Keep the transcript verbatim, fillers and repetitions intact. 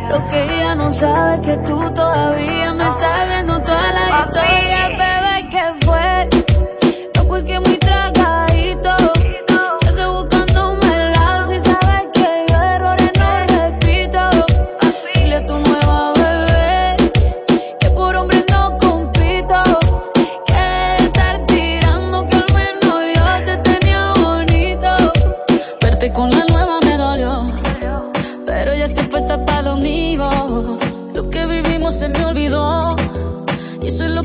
Lo que ella no sabe es que tú todavía me estás viendo toda la historia, bebé, ¿qué fue? No fue que muy tragadito se hace buscándome el lado. Si sabes que yo errores no repito. Dile a tu nueva bebé que por hombre no compito, que de estar tirando que al menos yo te tenía bonito. Verte con la nueva me dolió, pero ya estoy puesta para lo mío. Lo que vivimos se me olvidó y eso es lo